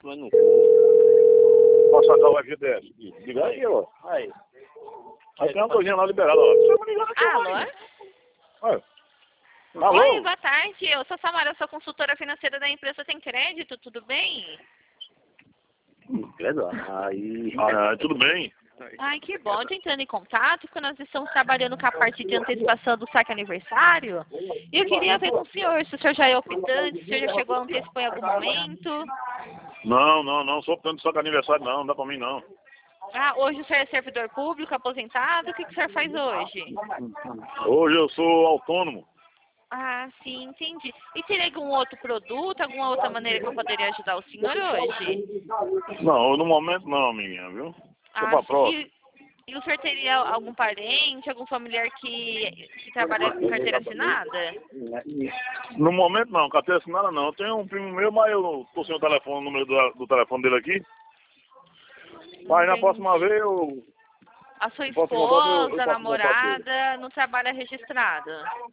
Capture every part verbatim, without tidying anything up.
Mas não vou. Posso sacar o F G T S? Liga aí, ó. Aí. Aí tem uma coisinha lá liberada, ó. Você vai ligar aqui, Alô? Oi. Alô? Oi, boa tarde. Eu sou Samara, eu sou consultora financeira da empresa Tem Crédito, tudo bem? Credo. Aí. Ah, tudo bem? Ai, que bom. Tô entrando em contato, porque nós estamos trabalhando com a parte de antecipação do saque aniversário. E eu queria ver com o senhor, se o senhor já é optante, se o senhor já chegou a antecipar em algum momento. Não, não, não. Sou tanto só de aniversário, não. Não dá pra mim, não. Ah, hoje o senhor é servidor público, aposentado, o que, que o senhor faz hoje? Hoje eu sou autônomo. Ah, sim, entendi. E teria algum outro produto, alguma outra maneira que eu poderia ajudar o senhor hoje? Não, no momento não, menina, viu? Tô pra Ah, próxima. e, e o senhor teria algum parente, algum familiar que, que trabalha com carteira assinada? No momento não, carteira assinada não. Eu tenho um primo meu, mas eu tô sem o telefone, o número do, do telefone dele aqui. Mas na Entendi. próxima vez eu... A sua Posso botar meu- eu esposa, posso namorada, não trabalha registrado?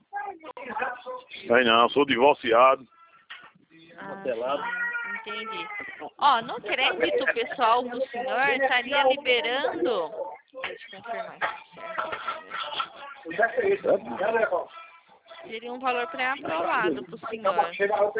Aí não, eu sou divorciado. Ah, sim, entendi. Ó, no crédito pessoal do senhor, estaria liberando... Deixa eu confirmar aqui, certo? Seria um valor pré-aprovado para o senhor.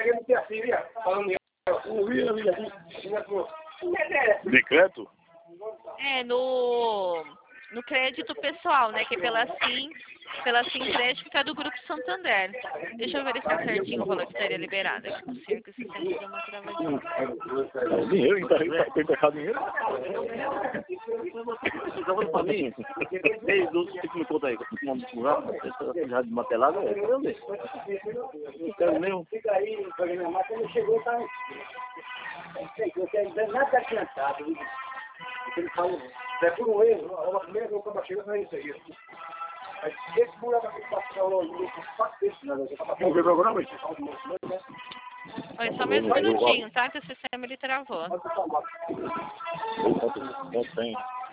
De crédito? É, no, no crédito pessoal, né? Que é pela Sim, pela Sim Crédito, que é do Grupo Santander. Deixa eu verificar certinho o valor que estaria liberado aqui com o senhor, que o sistema deu uma travadinha. É dinheiro, então, tem que pegar dinheiro. Você tá falando pra mim? Ei, do que me conta aí, uma burrada, essa já desmatelada, é eu ver. Não quero nem. Fica aí, programa, mas quando chegou, tá. Não sei, eu quero dizer nada adiantado. Ele fala, é por um erro, a primeira vez que eu chego, não é isso aí. Mas esse buraco que passou, eu faço isso, né? Vamos ver o programa? Olha, só mais um minutinho, tá? Que o sistema ele travou. Não tem.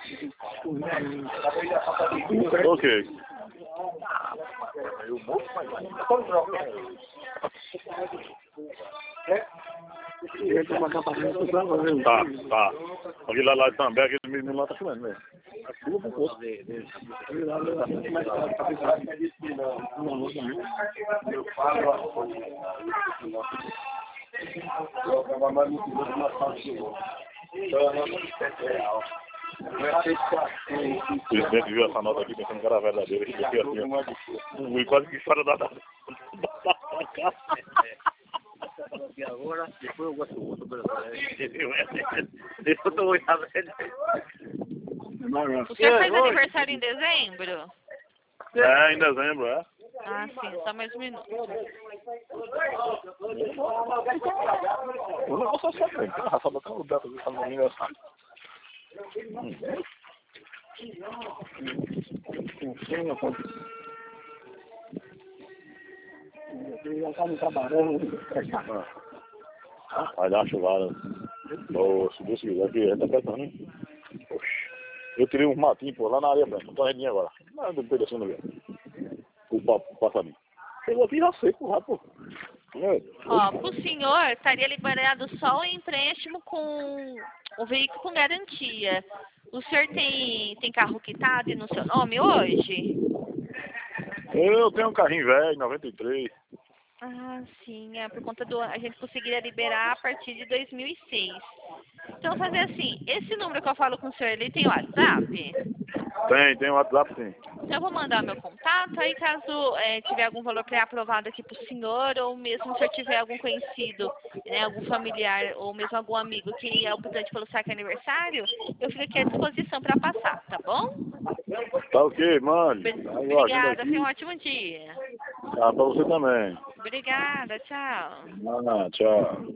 Ok. Tá, tá. Aquele lá, lá também, aquele menino lá tá chorando, né? O presidente viu essa nota aqui pensando que era verdadeira. Ele aqui assim, ó. Quase que fora da da E agora, depois eu gosto do outro brasileiro. Eu tô olhando. O senhor faz aniversário em dezembro? É, em dezembro, é. Ah, sim, só mais um minuto. O negócio é só bem, tem raça botar o data do meu aniversário. Já tá me trabalhando. Vai dar uma chuvada. Ô, se Deus quiser, que a gente tá pensando, hein? Oxi. Eu tirei uns matinhos, pô, lá na areia branca. Não tô rendinho agora. Não, não tô descendo ali. O passarinho. Chegou aqui já seco, já, pô. Ó, pro senhor, estaria liberado só o empréstimo com o veículo com garantia. O senhor tem, tem carro quitado no seu nome hoje? Eu tenho um carrinho velho, noventa e três. Ah, sim, é por conta do... A gente conseguiria liberar a partir de dois mil e seis. Então, fazer assim, esse número que eu falo com o senhor, ele tem WhatsApp? Tem, tem um WhatsApp, sim. Então, eu vou mandar meu contato, aí caso é, tiver algum valor pré-aprovado aqui pro senhor, ou mesmo se eu tiver algum conhecido, né, algum familiar, ou mesmo algum amigo que é optante pelo saque aniversário, eu fico aqui à disposição para passar, tá bom? Tá ok, mano. Obrigada, tenha um ótimo dia. Tá, pra você também. Obrigada, tchau. Ah, tchau.